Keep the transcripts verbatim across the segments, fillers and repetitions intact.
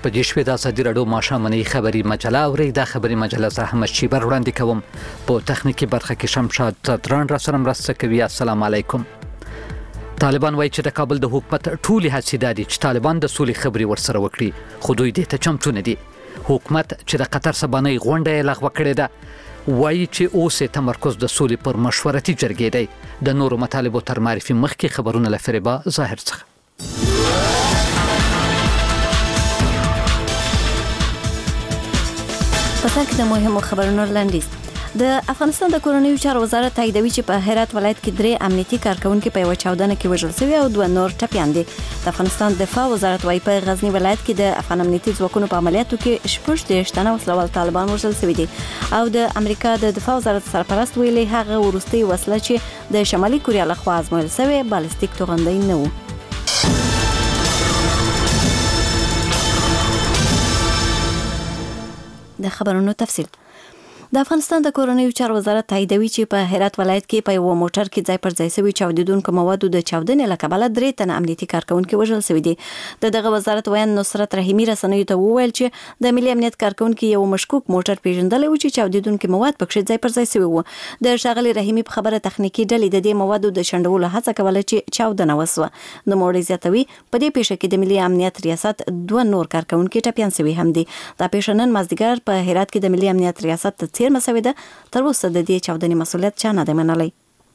بجې شوې د ازادي راډیو ماښامنۍ خبري مجله اورئ. دا خبري مجله زه احمد شیبر وړاندې کوم. په تخنیکي برخه کې شمشاد تدران را سره مرسته کوي. السلام علیکم. طالبان وایي چې د کابل د حکومت ټولې هڅې دا دي چې طالبان د سولې خبرې ورسره وکړي، خو دوی دې ته چمتو نه دي. حکومت چې د قطر سبانۍ غونډه یې لغوه کړې ده وایي چې اوس یې تمرکز د سولې پر مشورتي جرګې دی. د نورو مطالبو تر معرفي مخکې خبرونه له فریبا ظاهر څخه. په سر کې د مهمو خبرونو لنډیز. د افغانستان د کورنیو چارو وزارت تاییدوي چې په هرات ولایت کې درې امنیتي کارکونکي په یو چاودنه کې وژل شوي او دوه نور ټپیان دي. د افغانستان دفاع وزارت وايي په غزنی ولایت کې د افغان امنیتي ځواکونو په عملیاتو کې شپږ دېرش تنه وسلوال طالبان وژل شوي دي. او د امریکا د دفاع وزارت سرپرست ویلي هغه وروستۍ وسله چې د شمالي کوریا لخوا ازمویل شوې بالستیک توغندۍ نه و. د خبرونو تفصیل. د افغانستان د کورنیو چارو وزارت تاییدوي چې په هرات ولایت کې په یو موټر کې ځای پر ځای شوي چاودیدونکو موادو د چاودنې له کبله درې تنه امنیتي کارکونکي وژل شوي دي. د دغه وزارت ویان نصرت رحیمي رسنیو ته وویل چې د ملي امنیت کارکونکي یو مشکوک موټر پیژندلی و چې چاودیدونکي مواد پکې ځای پر ځای شوي وو. د ښاغلي رحیمي په خبره تخنیکي ډلې د دې موادو د شنډولو هڅه کوله چې چاودنه وسوه. نوموړی زیاتوي په دې پیښه کې د ملي امنیت ریاست دوه نور کارکونکي ټپیان شوي هم دي. دا پیښه نن مازدیګر په هرات کې د ملي امنیت ریاست ته څیرمه شوې ده. تر اوسه د دې چاودنې مسؤلیت چا نه دی منلی.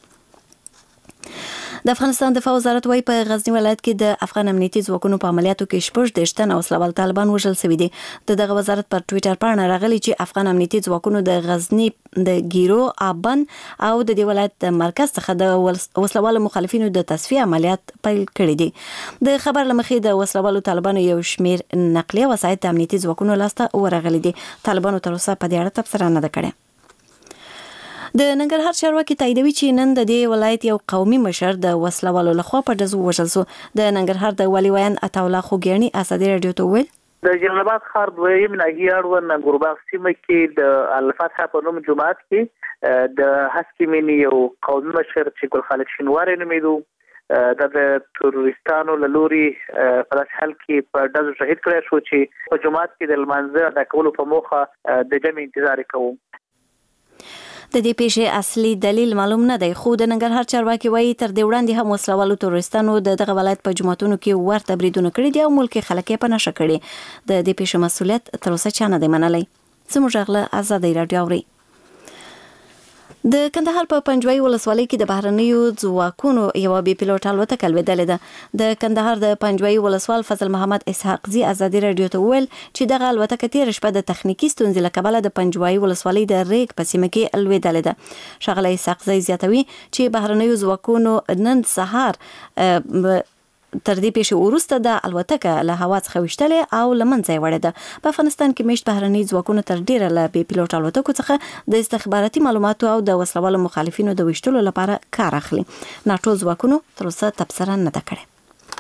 د افغانستان دفاع وزارت وايي په غزنی ولایت کې د افغان امنیتي ځواکونو په عملیاتو کې شپږ دېرش تنه وسلوال طالبان وژل شوي دي. د دغه وزارت پر ټویټر پاڼه راغلي چې افغان امنیتي ځواکونو د غزنی د ګیرو آبان او د دې ولایت د مرکز څخه د وسلوالو مخالفینو د تصفیه عملیات پیل کړي دي. د خبر له مخې د وسلوالو طالبانو یو شمیر نقلیه وسایط د امنیتي ځواکونو لاسته ورغلي دي. طالبانو تر اوسه په دې اړه تبصره نه ده کړې. د ننګرهار چارواکي تاییدوي چې نن د دې ولایت یو قومي مشر د وسلوالو لخوا په ډزو وژل شو. د ننګرهار د والي ویان عطاالله خوګیاڼي ازادي راډیو ته وویل د جلال آباد ښار دویم ناحیه اړوند ننګرباغ سیمه کې د الفتح په نوم جومات کې د هسکې مینې یو قومي مشر چې ګل خالد شینواری نومیدو د تروریستانو له لوري په داسې حال کې په ډزو شهید کړی شو چې په جومات کې د لمانځه ادا کولو په موخه د جمع انتظار کوو. د دې پیښې اصلي دلیل معلوم نه دی، خو د ننګرهار چارواکي وایي تر دې وړاندې هم وسلوالو تروریستانو د دغه ولایت په جوماتونو کې ورته بریدونه کړي دي او ملکي خلک یې په نښه کړي. د دې پیښې مسؤلیت تر اوسه چا نه دی منلی. زموږ غله ازادي راډیو اوري. د کندهار په پنجوایي ولسوالۍ کې د بهرنیو ځواکونو یوه بې پیلوټ الوتکه لوېدلې ده. د کندهار د پنجوایي ولسوال فضل محمد اسحاقزي ازادي راډیو ته وویل چې دغه الوتکه تېره شپه د تخنیکي ستونزې له کبله د پنجوایي ولسوالۍ د ریګ په سیمه کې لوېدلې ده. ښاغلی اسحاقزي زیاتوي چې بهرنیو ځواکونو نن سهار تر دې پیښې وروسته د الوتکه له هوا څخه ویشتلې او له منځه یې وړې ده. په افغانستان کې میشت بهرني ځواکونه تر ډیره له بې پیلوټ الوتکو څخه د استخباراتي معلوماتو او د وسلوالو مخالفینو د ویشتلو لپاره کار اخلي. ناټو ځواکونو تر اوسه تبصره نه ده کړې.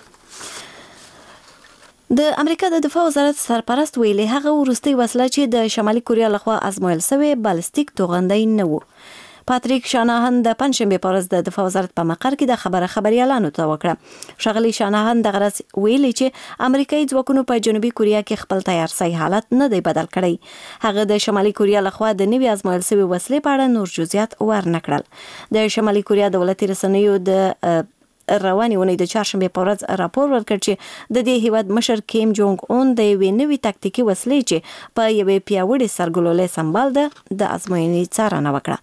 د امریکا د دفاع وزارت سرپرست ویلي هغه وروستۍ وسله چې د شمالي کوریا لخوا ازمویل شوې بالستیک توغندۍ نه و. پاتریک شاناهن د پنځشنبې په ورځ د دفاع وزارت په مقر کې د خبره خبريالانو ته وکړه. ښاغلي شاناهن دغه ورځ ویلي چې امریکایي ځواکونو په جنوبي کوریا کې خپل تیارسۍ حالت نه دی بدل کړی. هغه د شمالي کوریا لخوا د نوي ازمویل شوي وسلې په اړه نور جزئیات ورنه کړل. د شمالي کوریا دولتي رسنیو د رواني ونې د چهارشنبې په ورځ راپور ورکړ چې د دې هیواد مشر کیم جونګ اون د یوې نوې تاکتیکي وسلې چې په یوې پیاوړې سرګلولې سمبال ده د ازموینې څارنه وکړه.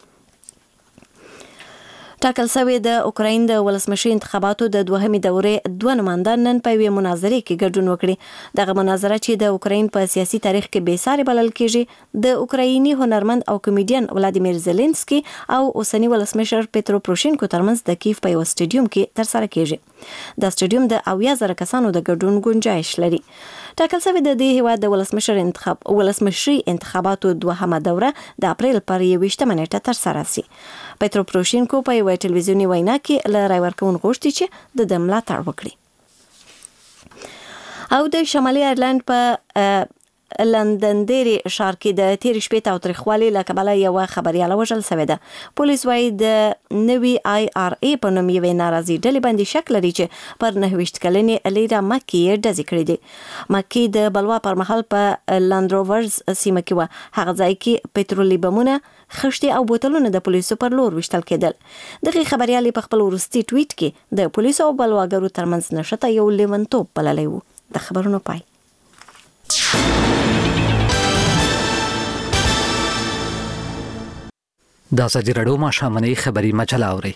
ټاکل شوی د اوکراین د ولسمشر انتخاباتو د دوهمې دورې دوه نمایندان نن په یوې مناظرې کې ګډون وکړي. دغه مناظره چې د اوکراین په سیاسي تاریخ کې بې ساري بلل کېږي د اوکرایني هنرمند او کمیډین ولادیمیر زيلنسکي او اوسنی ولسمشر پیترو پروشینکو ترمنځ د کیف په یو سټیډیوم کې ترسره کېږي. دا سټیډیوم د اویا زره کسانو د ګډون گنجایش لري. ټاکل شوی د دې هیواد د ولسمشر انتخاب ولسمشري انتخاباتو دوهمه دوره د اپریل پر یوویشتمه نیټه ترسره شي. پیترو پروشینکو په یوه ټلویزیوني وینا کې له رای ورکوونکو غوښتي چې د ده ملاتړ وکړي. او د شمالي ایرلند په لندندري ښار کې د تیر شپې تاوتریخوالي له کبله یو خبرياله وژل شوې ده. پولیس وايي د نوي آی آر ای په نوم یوې ناراضي ډلې باندې شک لري چې پر نهه ویشت کلنې لیرا مکی یې ډزې کړې دي. مکی د بلوا پر مهال په لندروورز سیمه کې و. هغه ځای کې پټرولي بمونه، خښتې او بوتلونه د پولیسو پر لور وشتل کېدل. دغه خبريالې په خپل وروستي ټویټ کې د پولیسو او بلواګرو ترمنځ نشته یو لیونتوب بللی و. د خبرونو پای. د ازادي راډیو ماښامنۍ خبري مجله اورئ.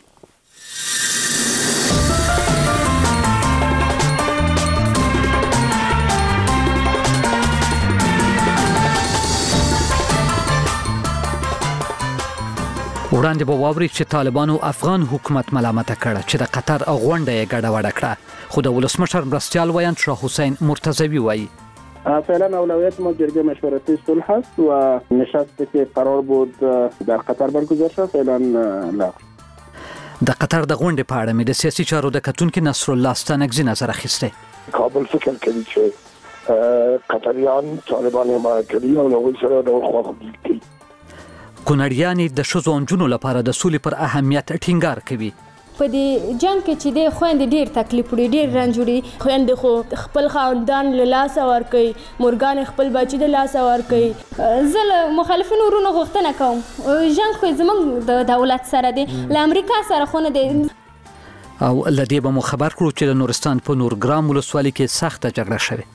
وړاندې به واورئ چې طالبانو افغان حکومت ملامت کړ چې د قطر غونډه یې ګډوډه کړه، خو د ولسمشر مرستیال ویاند شاه حسین مرتضوی وایي فعلا اولویت ما جرگه مشورتی صلح است و نشستی که قرار بود در قطر برگزار شد فعلا لغو. د قطر د غونډې په اړه مې د سیاسي چارو د کتونکي نصر الله ستانکزي نظر اخیسته. کابل فکر کوي چې قطریان طالبان حمایت کوي او له سره د خواخوږي کوي. کونړیان د ښځو او نجونو لپاره د سولې پر اهمیت ټینګار کوي. په دې جنگ کې چې د خويندې ډیر تکلیف وړي، ډیر رنج وړي. خويندې خو خپل خاوندان له لاسه ورکوي، مورګان خپل بچي د لاسه ورکوي. زه له مخالفینو ورونو غوښتنه کوم جنگ خو زموږ د دولت سره دی، له امریکا سره خو نه دی. او لدې به مو خبر کړو چې د نورستان په نورګرام ولسوالۍ کې سخته جګړه شوه.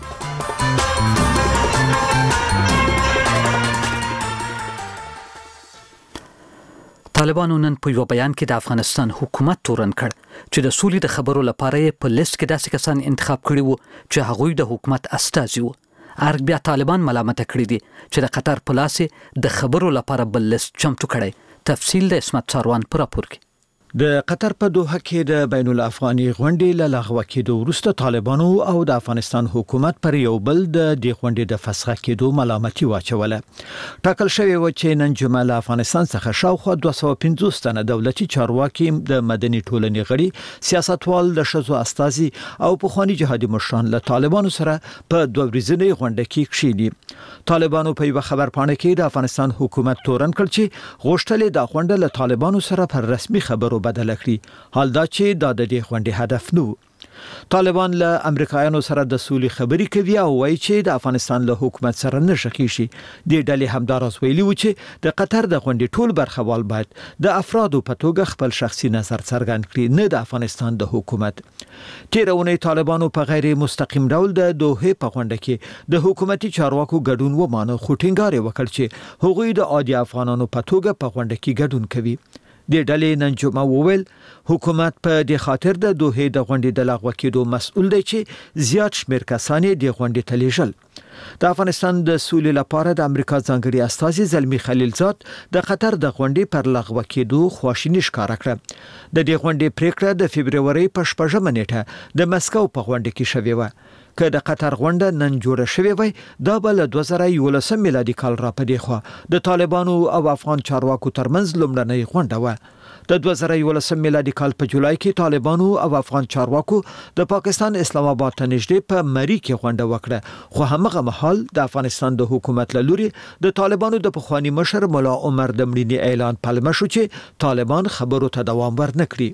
طالبانو نن په یو بیان کې د افغانستان حکومت تورن کړ چې د سولې د خبرو لپاره په لیست کې داسې کسان انتخاب کړي وو چې هغوی د حکومت استازي وو. ارګ بیا طالبان ملامت کړي دي چې د قطر په لاس د خبرو لپاره بل لیست چمتو کړي. تفصیل د اسمت ساروان پر راپور کې. د قطر په دوحه کې د بین الافغاني غونډې له لغوه کېدو وروسته طالبانو او د افغانستان حکومت پر یو بل د دې غونډې د فسخ کېدو ملامتي واچوله. ټاکل شوی و چې نن جمعه له افغانستان څخه شاوخوا دوه سوه پنځوس تنه دولتي چارواکي، د مدني ټولنې غړي، سیاستوال، د ښځو استازي او پخواني جهادي مشران له طالبانو سره په دوه ورځنۍ غونډه کې کښیني. طالبانو په یو خبرپاڼه کې د افغانستان حکومت تورن کړ چې غوښتل د غونډه له طالبانو سره پر رسمي خبرو بدل کړي، حال دا چې دا د دې غونډې هدف نه. طالبان له امریکایانو سره د سولې خبري کوي او وایي چې د افغانستان له حکومت سره نه شکیږي. د ډلې همداراز ویلي و چې د قطر د غونډې ټول برخوال باید د افرادو په توګه خپل شخصي نظر څرګند کړي، نه د افغانستان د حکومت. تیرونه طالبانو په غیر مستقیم ډول د دوحه په غونډه کې د حکومتي چارواکو ګډون ومانه، خو ټینګار وکړ چې هغوی د عادي افغانانو په توګه په غونډه کې ګډون کوي. د ډلې نن جمعه وویل حکومت په دې خاطر د دوحه د غونډې د لغوه کېدو مسؤل دی چې زیات شمېر کسان یې د غونډې ته لیږل. د افغانستان د سولې لپاره د امریکا ځانګړي استازي زلمی خلیلزاد د قطر د غونډې پر لغوه کېدو خواشیني ښکاره کړه. د دې غونډې پریکړه د فبروري په شپږمه نیټه د مسکو په غونډه کې شوې و. که د قطر غونډه نن جوړه شوې وای، دا به له دوه زره یولسم میلادي کال را پدې خو د طالبانو او افغان چارواکو ترمنځ لومړنۍ غونډه و. د دوه زره یولسم میلادي کال په جولای کې طالبانو او افغان چارواکو د پاکستان اسلام آباد ته نږدې په مری کې غونډه وکړه، خو همغه مهال د افغانستان د حکومت له لوري د طالبانو د پخوانی مشر مولا عمر د مړینې اعلان پلمه شو چې طالبان خبرو ته دوام ورنکړي.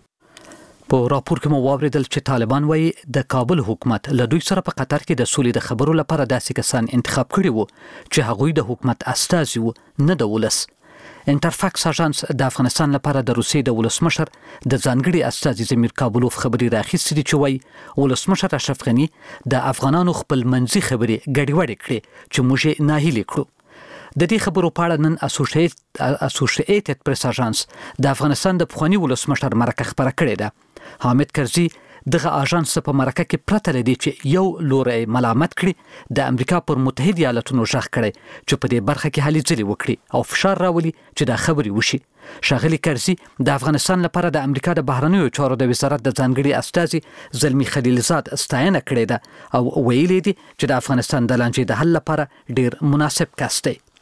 په راپور کې مو واوریدل چې طالبان وایي د کابل حکومت له دوی سره په قطر کې د سولې د خبرو لپاره داسې کسان انتخاب کړي وو چې هغوی د حکومت استازي وو، نه د ولس. انټرفاکس اژانس د افغانستان لپاره د روسیې د ولسمشر د ځانګړي استازي زمیر کابلوف خبري راخیستې دي چې وایي ولسمشر اشرف غني د افغانانو خپل منځي خبري ګډوډې کړې چې موږ یې ناهیلي کړو. د دې خبرو په اړه نن اسوسییټډ پریس اژانس د افغانستان د پخوانی ولسمشر مرکه خبره کړې ده. حامد کرزي دغه اژانس په مرکه کې پرته لدی چې یو لوري ملامت کړي د امریکا پر متحده ایالاتونو ژغ کړي چې په دې برخه کې هلې ځلې وکړي او فشار راولي چې دا خبري وشي. شاغلي کرزي د افغانستان لپاره د امریکا د بهرنیو چارو د وزارت د ځانګړي استازي زلمی خلیلزاد ستاینه کړې ده او ویلي دي چې د افغانستان د لانجې د حل لپاره ډیر مناسب کس دی.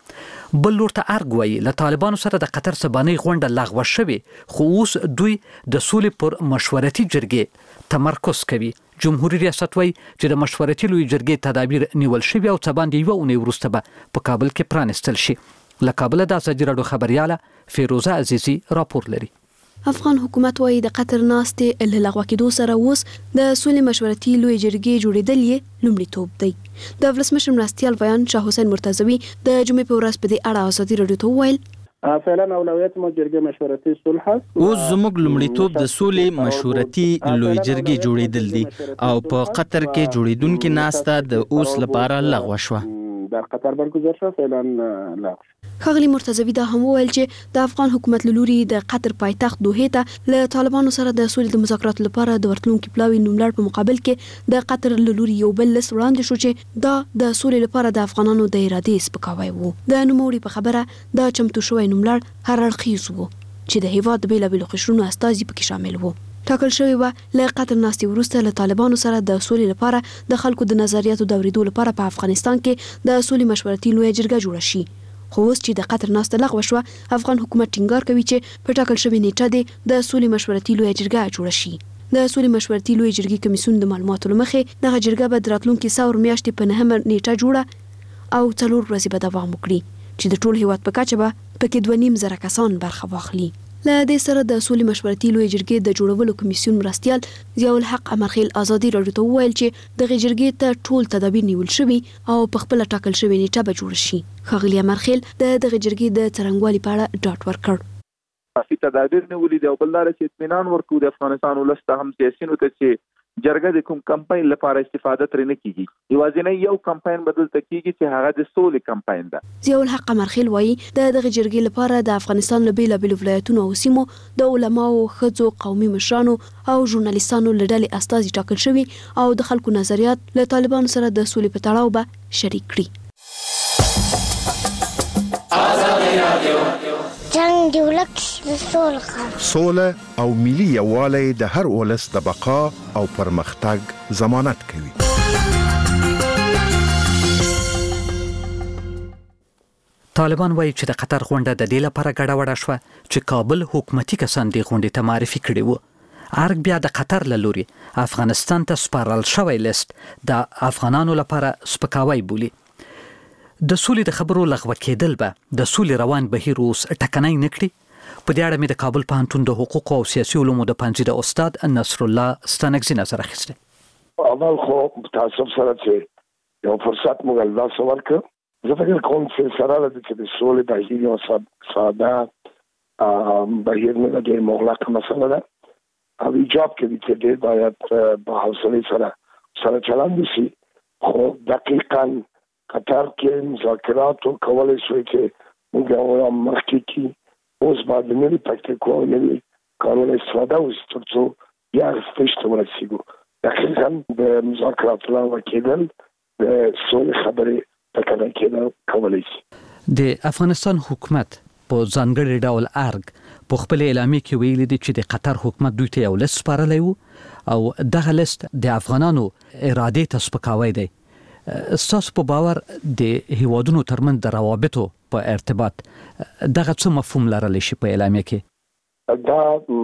بل لور ته ارګ وایي له طالبانو سره د قطر سبانۍ غونډه لغوه شوې خو اوس دوی د سولې پر مشورتي جرګې تمرکز کوي. جمهوریت ریاست وایي چې د مشورتي لوی جرګې تدابیر نیول شوي او څه باندې یوه اونۍ وروسته به په کابل کې پرانستل شي. له کابل د ازادي راډیو خبرياله فیروزه عزیزي راپور لري. افغان حکومت وایي د قطر ناستې له لغوه کېدو سره اوس د سولې مشورتي لوی جرګې جوړېدل یې لومړیتوب دی. د ولسمشر مرستیال بیان شاه حسین مرتضوي د جمعې په ورځ په دې اړه ازادي راډیو ته وویل فعلا اولویت مو جرګې مشورتي صلح اوس زموږ لومړیتوب د سولې مشورتي لوی جرګې جوړېدل دي او په قطر کې جوړېدونکې ناسته د اوس لپاره لغوه شوه. در قطر برگزار شد فعلا لغو. ښاغلي مرتضوي دا هم وویل چې د افغان حکومت له لوري د قطر پایتخت دوحې ته له طالبانو سره د سولې د مذاکراتو لپاره د ورتلونکي پلاوي نوملړ په مقابل کې د قطر له لوري یو بل لست وړاندې شو چې دا د سولې لپاره د افغانانو د ارادې سپکاوی و. د نوموړي په خبره دا چمتو شوی نوملړ هر اړخیز و چې د هیواد د بېلابېلو قشرونو استازي پکې شامل وو. ټاکل شوی و له قطر ناستې وروسته له طالبانو سره د سولې لپاره د خلکو د نظریاتو د اورېدو لپاره په افغانستان کې د سولې مشورتي لویه جرګه جوړه شي. خو اوس چې د قطر ناسته لغوه شوه افغان حکومت ټینګار کوي چې په ټاکل شوې نیټه دې د سولې مشورتي لویه جرګه جوړه شي. د سولې مشورتي لویه جرګې کمیسیون د معلوماتو له مخې دغه جرګه به د راتلونکي ثور میاشتې په نهمه نیټه جوړه او څلور ورځې به دوام وکړي چې د ټول هیواد په کچه به پکې دوه نیم زره کسان برخه واخلي. له دې سره د سولې مشورتي لوی جرګې د جوړولو کمیسیون مرستیال ضیاء الحق امرخیل ازادي راډیو ته وویل چې دغه جرګې ته ټول تدابیر نیول شوي او په خپل ټاکل شوی نیټه به جوړ شي. ښاغلي امرخیل د دغه جرګې د څرنګوالي په اړه ډاډ ورکړ. کافي تدابیر نیولي دي او بل لاره چې اطمینان ورکړو د افغانستان ولس ته هم سیاسیونو ته چې جرګه د کوم کمپاین لپاره استفاده ترې نه کیږي. یوازینی یو کمپاین بدل تکیږي چې هغه د سولې کمپاین ده. ضیاء الحق امرخیل وایي د دغه جرګې لپاره د افغانستان له بېلابېلو ولایتونو او سیمو د علماو، ښځو، قومي مشرانو او ژورنالیستانو له ډلې استازي ټاکل شوي او د خلکو نظریات له طالبانو سره د سولې په تړاو به شریک کړي. جنگ دی ولک د سولې سوله او ملي یووالی د هر ولس د بقا او پرمختګ ضمانت کوي. طالبان وایي چې د قطر غونډه د دې لپاره ګډوډه شوه چې کابل حکومتي کسان دې غونډې ته معرفي کړي وو. ارګ بیا د قطر له لوري افغانستان ته سپارل شوی لیست د افغانانو لپاره سپکاوی بولي. د سولې د خبرو لغوه کېدل به د سولې روان بهیر اوس ټکنۍ نه کړي. په دې اړه مې د کابل پوهنتون د حقوقو او سیاسي علومو د پنځه د استاد نصر الله ستانکزي نظر اخیستی. اول خو تاسو سره چې یو فرصت موږ له څور کړ زه فکر کوم چې سره د دې سولې د هیڅ یو ساده بهیر نه د مغلق مسله ده او ایجاب کوي چې دې باید په حوصله سره سره چلند شي. خو دقیقاً قطر کې مذاکرات کولای شي چې موږ هم مخکې کې اوس باید نوي تکتیکو او نوي کارونه استفاده وشي ترڅو بیا ستاسو ته ورسیږو. دقیقاً د مذاکراتو لپاره کېدل د سولې خبرې تکرار کېدل کولای شي. د افغانستان حکومت په ځانګړي ډول ارګ په خپل اعلامیه کې ویلي دی چې د قطر حکومت دوی ته یو لیست سپارلی و او دغه لیست د افغانانو ارادې ته سپکاوی دی. ستاسو په باور د هیوادونو ترمن د روابطو په ارتباط دغه څه مفهوم لرلی شي په اعلامیه کې؟ دا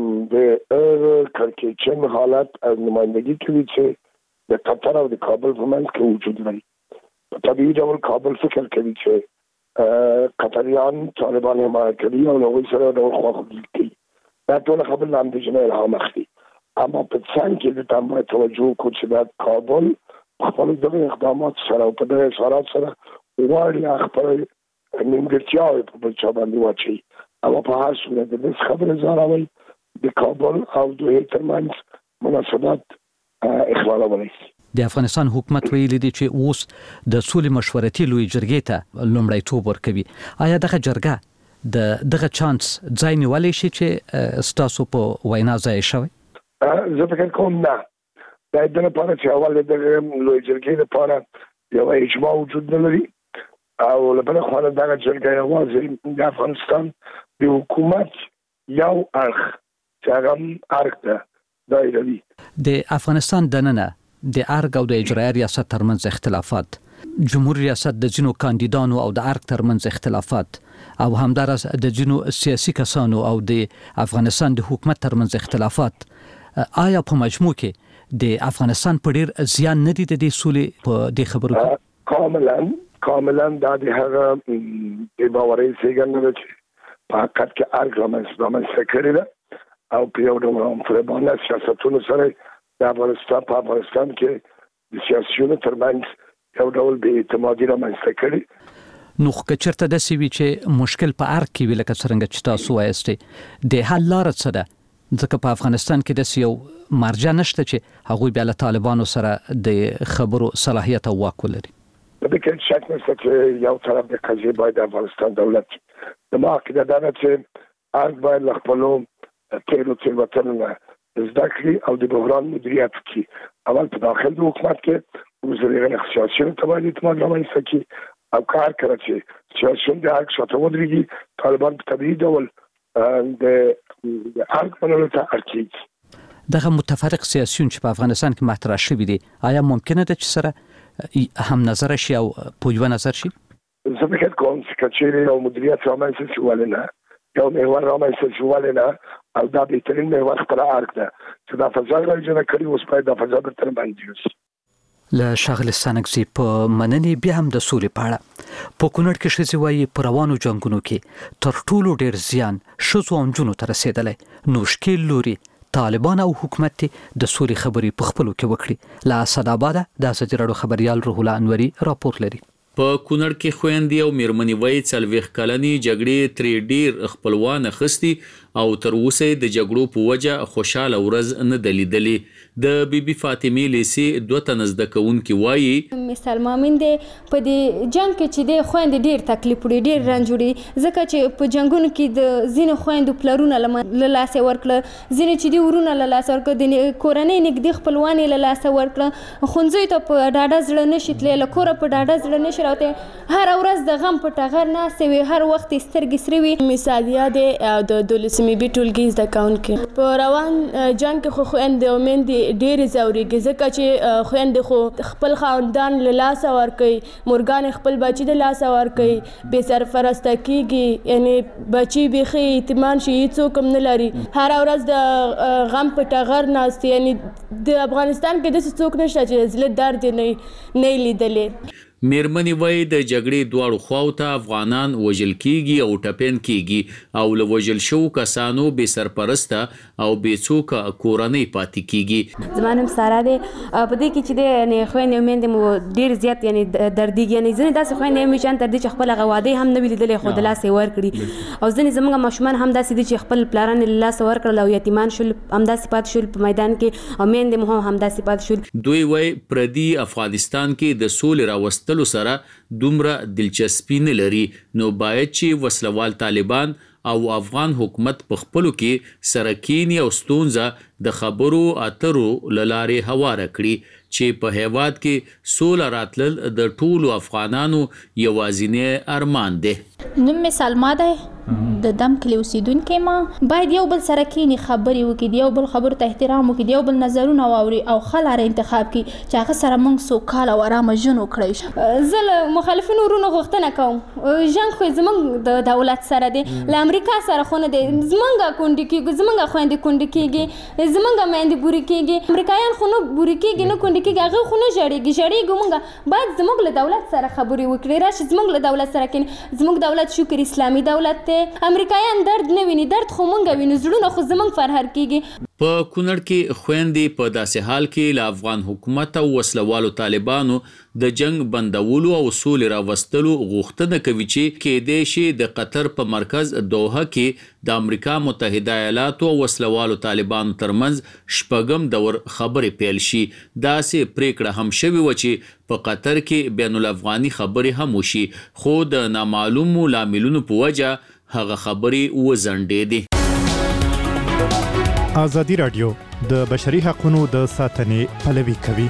د کړکېچن حالت از نمایندګي کوي چې د قطر او د کابل په منځ کې وجود لري. په طبیعي ډول کابل فکر کوي چې قطریان طالبان حمایت کوي او هغوی سره د خواخوږي کوي. دا ټول خبرې له اندېښنې الهام اخلي. اما په څنګ کې د تام توجه کو چې دا کابل خپل دغه اقدامات سره او په دغه اشارات سره وړاندې خپل نیمګړتیاوې په بل چا باندې واچي او په هر صورت د خبرې زاروي د کابل او دوی ترمنځ مناسبات اخلالولای شي. د افغانستان حکومت ویلي دی چې اوس د سولې مشورتي لوی جرګې ته لومړیتوب ورکوي. آیا دغه جرګه د دغه چانس ځای نیولی شي چې ستاسو په وینا ځای شوی؟ زه فکر کوم نه. دا د لپاره چې اول د لوی جرګې لپاره یو اجماع وجود نه لري او له بل خوا دغه جرګه یوازې د افغانستان د حکومت یو اړخ چې هغه اړخ ده دا دی. د افغانستان دننه د ارګ او د اجرایي ریاست ترمنځ اختلافات جمهور ریاست د ځینو کاندیدانو او د ارګ ترمنځ اختلافات او همدارس د ځینو سیاسي کسانو او د افغانستان د حکومت ترمنځ اختلافات آیا په مجموع کې د افغانستان په ډیر زیان نه دي د دې سولې په دې خبرو کې؟ کاملا کاملا دا د هغه د باورې څنګه چې په حقیقت کې ارګ رامنځته کړی ده او په یو ډول فرمانه سیاستونو سره د افغانستان په افغانستان کې د سیاسيونو ترمنځ یو ډول بې اعتمادي رامنځته کړي. نو که چېرته داسې وي چې مشکل په ارګ کې وي لکه څرنګه چې تاسو وایستې د حل لاره څه ده؟ ځکه په افغانستان کې داسې یو مرجع نشته چې هغوی بیا له طالبانو سره د خبرو صلاحیت او واک ولري. په دې کې شک نشته چې یو طرف د قضیې باید د افغانستان دولت د ما عقیده دا ده چې ارګ باید له خپلو تیرو تېروتنو نه زده کړي او د بحران مدیریت کړي. اول په داخل د حکومت کې وزیر غیر سیاسيونو ته باید اعتماد رامنځته کړي او کار کړی چې سیاسيون د ارګ شاته ودرېږي. طالبان په طبیعي ډول د ارګ منلو ته اړتیا. دغه متفرق سیاسيون چې په افغانستان کې مطرح شوي دي آیا ممکنه ده چې سره هم نظر شي او په یو نظر شي؟ زه فکر کوم چې کچېرې او مدیریت رامنځته شي ولې نه یو محور رامنځته شي ولې نه او دا بهترین محور خپله ارګ ده چې دا فضا راجنه کړي اوس باید دا فضا بهتر باندې وشي. له ښاغلي ستانکزي په مننې بیا هم د سولې په اړه په کونړ کې ښځې وایي په روانو جنګونو کې تر ټولو ډېر زیان ښځو او نجونو ته رسېدلی. نو ښکېل لوري طالبان او حکومت د سولې خبرې په خپلو کې وکړي. له اسداباده د ازادي راډیو خبریال روح الله انوري راپور لري. په کونړ کې خويندې او میرمنې وایي څلوېښت کلنې جګړې ترې ډېر خپلوان اخیستي او تر اوسه د جګړو په وجه خوشاله ورځ نه ده لیدلې. د بی بی فاطمه لیسي دوه تنه زده کوونکي وایي مثال مامین دی په دې جنگ کې چې د خويندې ډېر تکلیف وړي ډېر رنج وړي ځکه چې په جنگونو کې د ځینو خويندو پلرونه له لاسه ورکړه ځینې چې دی ورونه له لاسه ورکړه د کورنۍ نږدې خپلوان له لاسه ورکړه ښوونځیو ته په ډاډه زړه نشي تللی له کوره په ډاډه زړه نشي راوتی هر ورځ د غم په ټغر ناستې وي هر وخت یې سترګې سرې وي. مثالیا دی د دولسمې بي ټولګي زده کوونکې په روان جنګ کې خو خویندې او میندې ډېرې ځورېږي ځکه چې خویندې خو خپل خاندان له لاسه ورکوي مورګانې خپل بچي د لاسه ورکوي بې سرپرسته کېږي یعنې بچي بیخي یتیمان شي هېڅوک هم نه لري هره ورځ د غم په ټغر ناست یعنې د افغانستان کې داسې څوک نشته چې زړه درد یې نه لیدلی. میرمنې وایي د جګړې دواړو خواو ته افغانان وژل کیږي او ټپین کیږي او له وژل شوو کسانو بې سرپرسته او بې څوکه کورنۍ پاتې کیږي. زما نوم ساره دی په دې کې چې دی یعنې خویندې او میندې مو ډېر زیات یعنې دردېږي یعنې ځینې داسې خویندې هم وي چې ان تر دې چې خپل هغه واده هم نه وي لیدلی خو د لاسه یې ورکړي او ځینې زموږ ماشومان هم داسې دي چې خپل پلاران یې له لاسه ورکړل او یتیمان شول همداسې پاتې شول په میدان کې او میندې مو هم همداسې پاتې شول. دوی وایي پردي افغانستان کې د سولې راوستلو سره دومره دلچسپي نه لري نو باید چې وسلوال طالبان او افغان حکومت په خپلو کې سره کینی او ستونزه د خبرو اترو له لارې هواره کړي چې په هیواد کې سوله راتلل د ټولو افغانانو یوازینی ارمان دی. نوم مې سلما دی د دم کلي اوسیدونکې ما باید یو بل سره کینی خبرې وکړي د یو بل خبرو ته احترام وکړي د یو بل نظرونه واوري او ښه لاره انتخاب کړي چې هغه سره موږ سوکاله او ارامه ژوند وکړی شو. زه له مخالفینو ورونو غوښتنه کوم جنګ خو زموږ د دولت سره دی له امریکا سره خو نه دی زموږ کونډې کېږي زموږ خویندې کونډې کېږي زموږ میندې بورې کېږي امریکایان خو نه بورې کېږي نه کونډې کېږي هغه خو نه ژړېږي ژړېږو موږ باید زموږ له دولت سره خبرې وکړي راشي زموږ له دولت سره کښېني زموږ دولت شکر اسلامي دولت دی امریکایان درد نه ویني درد خو مونږ وینو زړونه خو زموږ فرهر کېږي. په کونړ کې خويندې په داسې حال کې له افغان حکومت او وسلوالو طالبانو د جنگ بندولو او سولې راوستلو غوښتنه کوي چې کېدای شي د قطر په مرکز دوحه کې د امریکا متحده ایالاتو او وسلوالو طالبانو ترمنځ شپږم دور خبرې پیل شي. داسې پریکړه هم شوې وه چې په قطر کې بین الافغاني خبرې هم وشي خو د نامعلومو لاملونو په وجه هغه خبرې وځنډېدې. ازادي راډیو د بشري حقوقو د ساتنې پلوي کوي.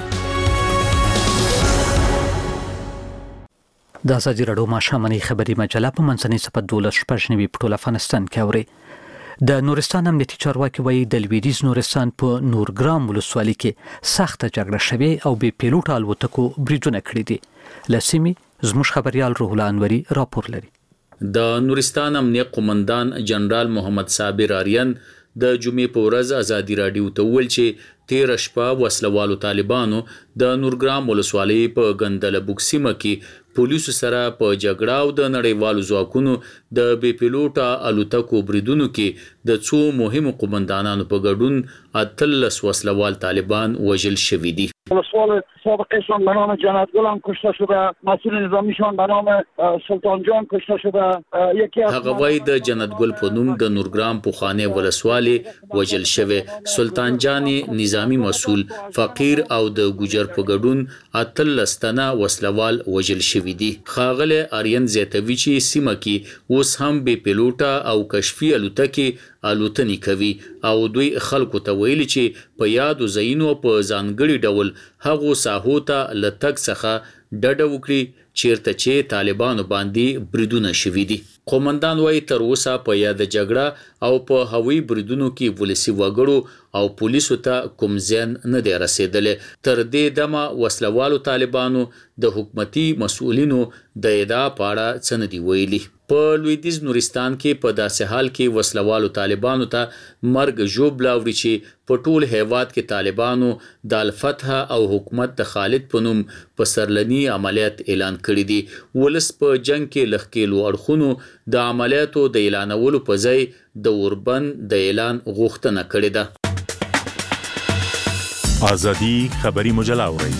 د ازادي راډیو ماښامنۍ خبري مجله په منځنۍ صفحه دولس شپږ نوي په ټول افغانستان کې اوري. د نورستان امنیتي چارواکي وایي د لویدیځ نورستان په نورګرام ولسوالۍ کې سخته جګړه شوې او بې پیلوټه الوتکو بریدونه کړي دي. لسیمې زموږ خبريال روح الله انوري راپور لري. د نورستان امنیه قومندان جنرال محمد صابر آریان د جمعې په ورځ ازادي رادیو ته ویل چې تیر شپه وسلوالو طالبانو د نورګرام ولسوالۍ په ګندله بوکسیمه کې پولیسو سره په جګړه او د نړیوالو ځواکونو د بې پیلوټه الوتکو بریدونو کې د څو مهمو قومندانانو په ګډون اتلس وسلوال طالبان وژل شوي دي. ولسوال سابقشان به نام جنتگل هم کشته شده، مسئول نظامیشان به نام سلطان جان کشته شده. یکی از هغه وای د جنتگل په نوم د نورګرام پوخانه ولسوالي وژل شوی. سلطان جان نظامی مسئول فقیر او د ګوجر په ګډون اتلس تنه وسلوال وژل شوي دي. خاغله آریان زیاتوي چې سیمه کې اوس هم بې پیلوټه او کشفي الوتکې الوتنی کوي او دوی خلکو ته ویلي چې په یادو ځایونو په ځانګړي ډول هغو ساحو ته له تګ څخه ډډه وکړي چیرته چې طالبانو باندې بریدونه شوي دي. قومندان وایي تر اوسه په یاد جګړه او په هوایي بریدونو کې ولسي وګړو او پولیسو ته کوم زیان نه دی رسیدلی. تر دې دمه وسلوالو طالبانو د حکومتي مسؤلینو د ادعا په اړه څه نه دي ویلي. په لویدیځ نورستان کې په داسې حال کې وسلوالو طالبانو ته مرګ ژوبله وړي چې په ټول هیواد کې طالبانو د الفتح او حکومت د خالد په نوم په سرلني عملیات اعلان کړي دي. ولس په جنگ کې لښکېلو اړخونو د عملیاتو د اعلانولو په ځای د اوربند د اعلان غوښتنه کړې ده. ازادي خبري مجله اورئ.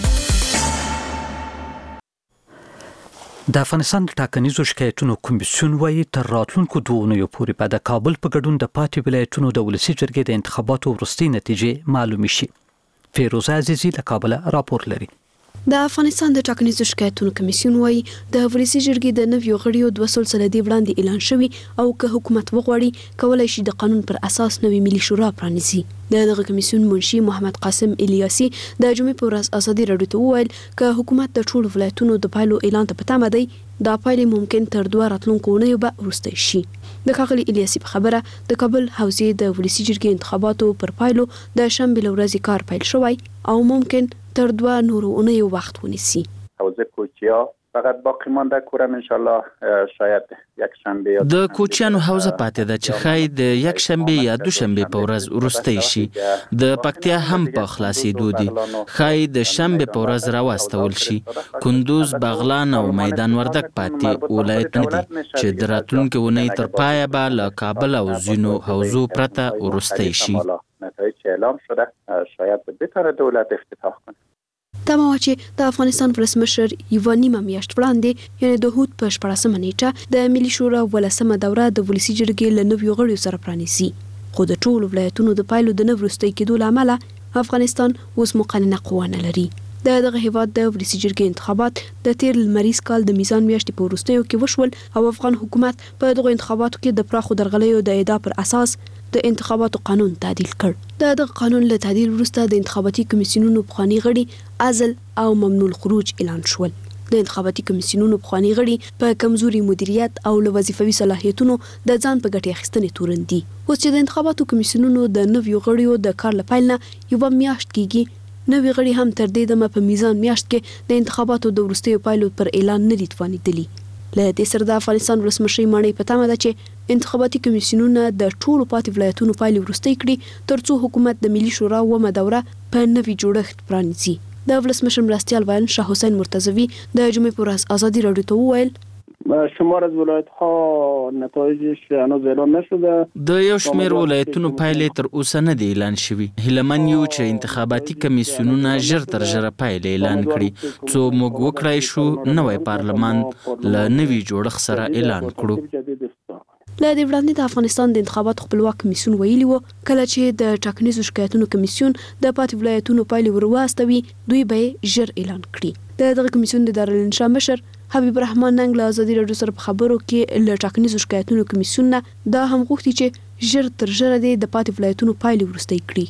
د افغانستان د ټاکنیزو شکایتونو کمیسیون وایي تر راتلونکو دوه اونیو پورې به د کابل په ګډون د پاتې ولایتونو د ولسي جرګې د انتخاباتو وروستۍ نتیجې معلومې شي. فیروزه عزیزي له کابله راپور لري. د افغانستان د ټاکنیزو شکایتونو کمیسیون وایي د ولسي جرګې د نویو غړیو دوه سلسله دی وړاندې اعلان شوی او که حکومت وغواړي کولای شي د قانون پر اساس نوې ملي شورا پرانیزي. د دغه کمیسیون منشي محمد قاسم الیاسي د جمعې په ورځ ازادي راډیو ته وویل که حکومت د ټولو ولایتونو د پایلو اعلان ته په تمه دی دا پایلې ممکن تر دوه راتلونکو اونیو به وروستی شي. د ښاغلي الیاسي په خبره د کابل حوزې د ولسي جرګې انتخاباتو پر پایلو د شنبې له ورځې کار پیل شوی او ممکن تر دوه نورو اونیو وخت ونیسي. حوزه کوچیا فقط باقی مانده کورم ان شاء الله شاید یک شنبه یا د کوچیانو حوزه پاتې ده چې خای د یک شنبه یا دو شنبه په ورځ ورستی شي. د پکتیا هم په خلاصېدو دي. خای د شنبه په ورځ راوستول شي. کندوز، بغلان او میدان وردګ پاتې ولایتونه دي چې د راتلونکي اونۍ تر پایه به له کابل او ځینو حوزو پرته ورستی شي. نتایج اعلام شده شاید بهتر دولت افتتاح کنه. تمه وه چې د افغانستان ولسمشر یوه نیمه میاشت وړاندې یعنې د هود په شپاړسمه نیټه د ملي شورا ولسمه دوره د ولسي جرګې له نویو غړیو سره پرانیزي. خو د ټولو ولایتونو د پایلو د نه وروستۍ کېدو له امله افغانستان اوس مقننه قوه نه لري. د دغه هیواد د ولسي جرګې انتخابات د تیر لمریز کال د میزان میاشتې په وروستیو کې وشول او افغان حکومت په دغو انتخاباتو کې د پراخو درغلیو د ادعا پر اساس د انتخاباتو قانون تعدیل کړ. د دغه قانون له تعدیل وروسته د انتخاباتي کمیسیونونو پخواني غړي عزل او ممنوع الخروج اعلان شول. د انتخاباتي کمیسیونونو پخواني غړي په کمزوري مدیریت او له وظیفوي صلاحیتونو د ځان په ګټې اخیستنې تورن دي. اوس چې د انتخاباتو کمیسیونونو د نویو غړیو د کار له پیل نه یوه میاشت کېږي نوي غړي هم تر دې دمه په میزان میاشت کې د انتخاباتو د وروستیو پایلو پر اعلان نه دي توانېدلي. له دې سره د افغانستان ولسمشرۍ ماڼۍ په تمه ده چې انتخاباتي کمیسیونونه د ټولو پاتې ولایتونو پایلې وروستۍ کړي تر څو حکومت د ملي شورا اوومه دوره په نوي جوړښت پرانیزي. د ولسمشر مرستیال ویان شاه حسین مرتضوي د جمعې په ورځ ازادي راډیو ته وویل شمار از ولایت‌ها نتایجش هنوز اعلام نشده. د یو شمېر ولایتونو پایلې تر اوسه نه دي اعلان شوي. هیلهمن یو چې انتخاباتي کمیسیونونه ژر تر ژره پایلې اعلان کړي څو موږ وکړای شو نوی پارلمان له نوي جوړښت سره اعلان کړو. له دې وړاندې د افغانستان د انتخاباتو خپلواک کمیسیون ویلي و کله چې د ټاکنیزو شکایتونو کمیسیون د پاتې ولایتونو پایلې ورواستوي دوی به یې ژر اعلان کړي. د دغه کمیسیون د دارالانشا مشر حبیب الرحمن ننګ له ازادي راډیو سره په خبرو کې له ټاکنیزو شکایتونو کمیسیون نه دا هم غوښتي چې ژر تر ژره د پاتې ولایتونو پایلې وروستۍ کړي.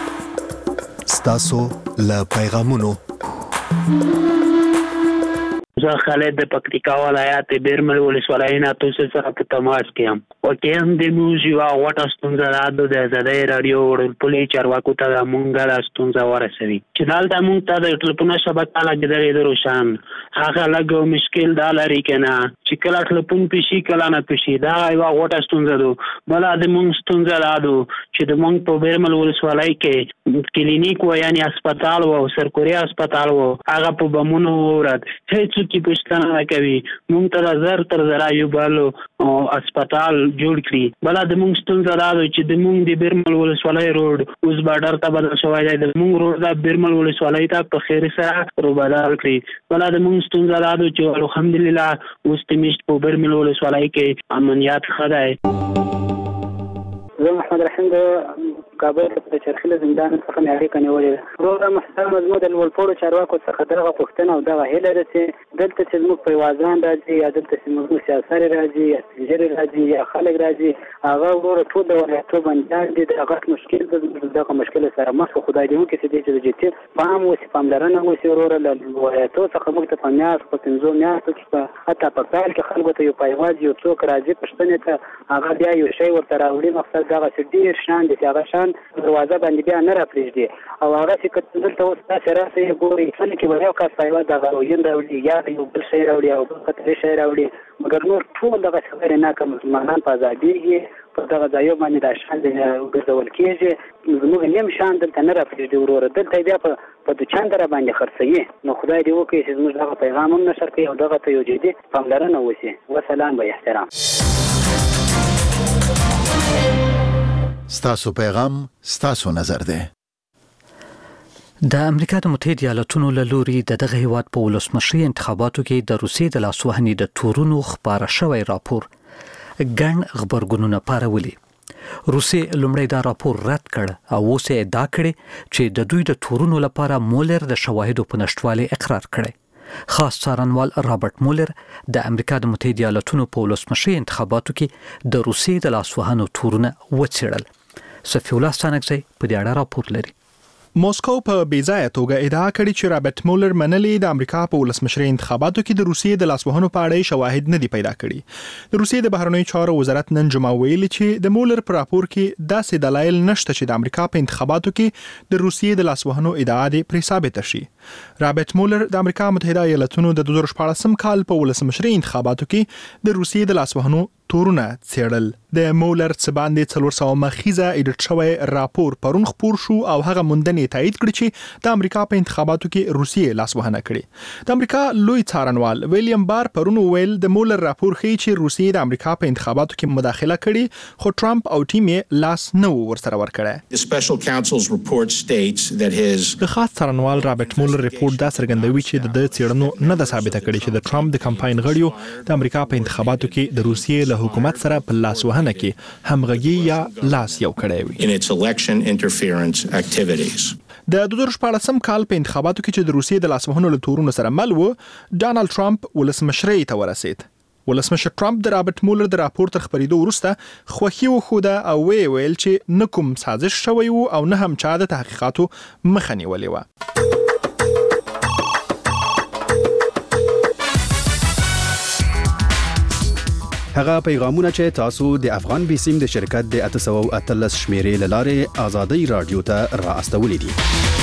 ستاسو له پیغامونو زه خالد د پکتیکا ولایت بیرمل ولسوالۍ نه تاسو سره په تماس کې یم او کې هم د موزي او وټه ستونزه راځي د زړې رادیو ورپلې چارواکو ته مونږه د ستونزه ورسوي چې دالته مونږ ته د ټلیفون شبکه لګیدلې د روشان هغه لګو مشکل دا لري کنه چې کله ټلیفون پېشي کله نه پېشي دا یو وټه ستونزه ده بل د مونږ ستونزه راځي چې د مونږ په بیرمل ولسوالۍ کې کلینیک و یعنی هسپتال و سرکوري هسپتال و هغه په بمونو ورات هیڅ کی پښتنه نه کوي مونږ ته زر تر زرا یو بل هسپتال جوړ کړي بل د مونږ ستونزه دا چې د مونږ د بیرمل ولسوالۍ روډ اوس بارډر ته بدل شوی دی د مونږ روډ د بیرمل ولسوالۍ ته په خیر سره رو بدل کړي بل د مونږ ستونزه دا چې الحمدلله اوس د میشت په بیرمل ولسوالۍ کې امنیت ښه دی زه محمد رحیم د کابل د چرخیله زندان څخه مې اړیکه نیولې وروره محترم زموږ د لوړپوړو چارواکو څخه دغه پوښتنه او دغه هیله ده چې دلته چې زموږ پیوازان راځي یا دلته چې زموږ سیاسري راځي یا سپینږیري راځي یا خلک راځي هغه وروره ټول د ولایتو بندیان دي دغه مشکل د دغه مشکل سره مخ خدای دې وکړي چې د جدي پام وسي پاملرنه وسي وروره له ولایتو څخه موږ ته په میاشت په پنځو میاشتو کې حتی په پیل کې خلکو ته یو پیواز یو څوک راځي پوښتنې ته هغه بیا یو شی ورته راوړي مقصد دغه چې ډېر شان دي چې هغه شان دروازه باندې بیا نه راپرېږدي او هغه چې که دلته اوس تاسې راسئ ګورئ څنګه چې به یو کس پیوه دغه روین راوړي یا یو بل شی راوړي او بل خطري شی راوړي مګر نور ټول دغه خبرې نه که مسلمانان په ازادېږي په دغه ځایو باندې دا شان ګرځول کېږي زموږ نیم شان دلته نه راپرېږدي وروره دلته بیا په په دوچانده را باندې خرڅوي نو خدای دې وکړي چې زموږ دغه پیغام هم نشر کړي او دغه ته یو جدي پاملرنه وشي وسلام به احترام ستاسو پیغام ستاسو نظر دی د امریکا د متحده ایالاتونو له لوري د دغه هیواد په ولسمشري انتخاباتو کې د روسیې د لاسوهنې د تورونو خبره شوی راپور ګڼ خبرګونونه پارولي روسیې لومړی دا راپور رد کړ او اوس یې ادعا کړې چې د دوی د تورونو لپاره مولر د شواهدو په نشټوالي اقرار کړی خاص څارنوال رابرټ مولر د امریکا د متحده ایالاتونو په ولسمشري انتخاباتو کې د روسیې د لاسوهنو تورونه وڅېړل صفی الله ستانکزی په دې اړه راپور لري موسکو په بیځایه توګه ادعا کړې چې رابرټ مولر منلي د امریکا په ولسمشري انتخاباتو کې د روسیې د لاسوهنو په اړه شواهد نه دي پیدا کړي د روسیې د بهرنیو چارو وزارت نن جمعه ویلي چې د مولر په راپور کې داسې دلایل نشته چې د امریکا په انتخاباتو کې د روسیې د لاسوهنو ادعا دي پرې ثابت شي رابرټ مولر د امریکا متحده ایالاتونو د دوه زره شپاړسم کال په ولسمشري انتخاباتو کې د روسیې د لاسوهنو تورونه څېړل د مولر څه باندې څلور سوه مخیزه ایډیټ شوی راپور پرون خپور شو او هغه موندنې تایید کړې چې د امریکا په انتخاباتو کې روسیې لاسوهنه کړې د امریکا لوی څارنوال ویلیام بار پرون ویل د مولر راپور ښیي چې روسیې د امریکا په انتخاباتو کې مداخله کړې خو ټرمپ او ټیم یې لاس نه ورسره ورکړی د خاص څارنوال رابرټ مولر ریپورت دا څرګندوي چې د څېړنو نه ده ثابته کړې چې د ټرمپ د کمپاین غړیو د امریکا په انتخاباتو کې د روسیې له حکومت سره په لاسوهنه کې همغږي یا لاس یو کړی وي د دوه زره شپاړسم کال په انتخاباتو کې چې د روسیې د لاسوهنو له تورونو سره مل و ډانلډ ټرمپ ولسمشرۍ ته ورسید ولسمشر ټرمپ د رابرټ مولر د راپور تر خبرېدو وروسته خوښي وښوده او ویې ویل چې نه کوم سازش شوی و او نه هم چا د تحقیقاتو مخه نیولې وه هغه پیغامونه چې تاسو د افغان بیسیم د شرکت د اته سوه اتلس شمیرې له لارې آزادۍ رادیو ته را استولې دي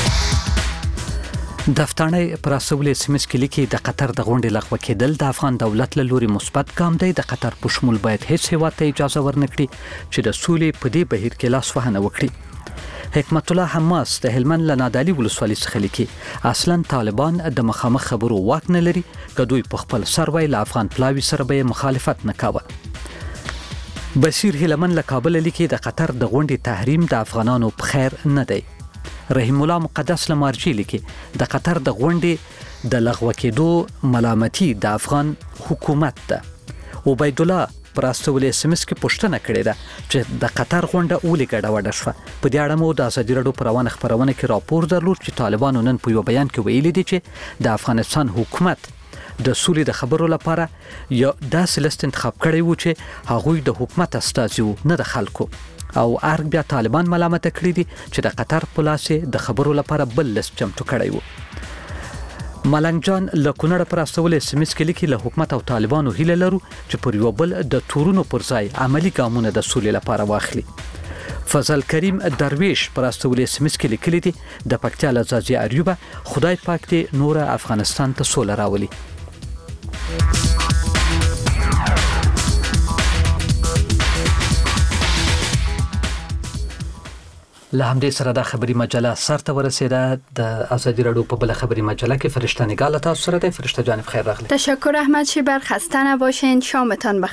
دفتانه پر اسولې سیمس کې لیکي د قطر د غونډې لغوه کېدل د افغان دولت له لوري مثبت ګام دی د قطر په شمول باید هیڅ هیواد ته اجازه ورنکړي چې د سولې په دې بهیر کې لاس وهنه وکړي حکمت الله حماس د هلمند له نادعلي ولسوالۍ څخه لیکي اصلا طالبان د مخامخ خبرو واک نه لري که دوی په خپل سر وای له افغان پلاوي سره به مخالفت نه کاوه بشیر هلمند له کابل لیکي د قطر د غونډې تحریم د افغانانو په خیر نه دی رحیم الله مقدس لمارجی لیکي د قطر د غونډې د لغوه کېدو ملامتي د افغان حکومت ده عبید الله پر استولې سیمس کې پوښتنه کړې ده چې د قطر غونډه ولې ګډوډه شوه په دې اړه مو د ازادي راډیو پر روانه خبرونه کې راپور درلود چې طالبانو نن په یو بیان کې ویلي دي چې د افغانستان حکومت د سولې د خبرو لپاره یو داسې لست انتخاب کړی و چې هغوی د حکومت استازي نه د خلکو او ارګ بیا طالبان ملامت کړی دي چې د قطر په لاس د خبرو لپاره بل لست چمتو کړی و ملنګ جان له کونړ پر استول اس ام اس کې لیکي له حکومت او طالبانو هیله لرو چې پر یو بل د تورونو پر ځای عملی ګامونه د سولې لپاره واخلي. فضل کریم درویش پر استول اس ام اس کې لیکلي دي د پکتیا لزازي اریوبه خدای پاک دې نور افغانستان ته سوله راولي. له همدې سره د خبري مجله سرته ورسېده. د ازادي راډیو په بل خبري مجله کې فرشته نگاه له تاسو سره ده. فرشته جان بخیر راغلی. تشکر احمد شیبر، خسته نباشین، شامتان بخیر.